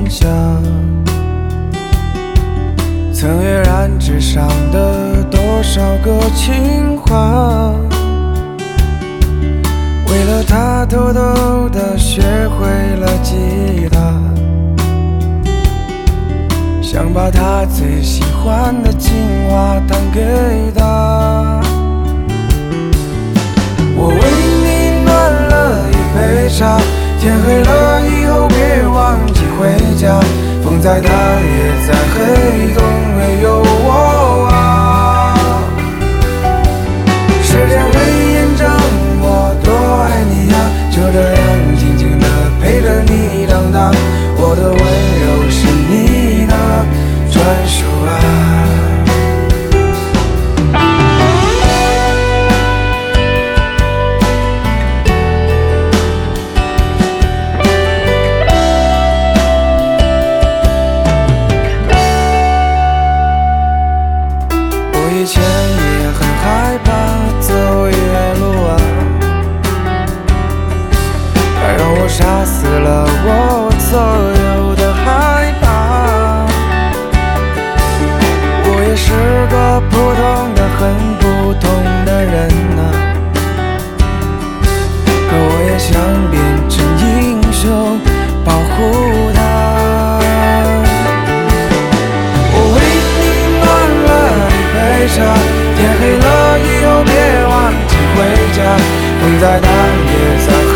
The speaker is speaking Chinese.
象，曾跃然纸上的多少个情话，为了他偷偷地学会了吉他，想把他最喜欢的情话弹给他。我为你暖了一杯茶，天黑了以后别忘记回家，风在大也在黑，总会有我啊。时间会验证我多爱你呀，就这样静静地陪着你长大，我的温柔是你的专属啊。以前也很害怕走夜路啊，它让我杀死了我所有的害怕。我也是个普通的很普通的人啊，可我也想变成英雄保护他。天黑了以后别忘记回家，风再大也在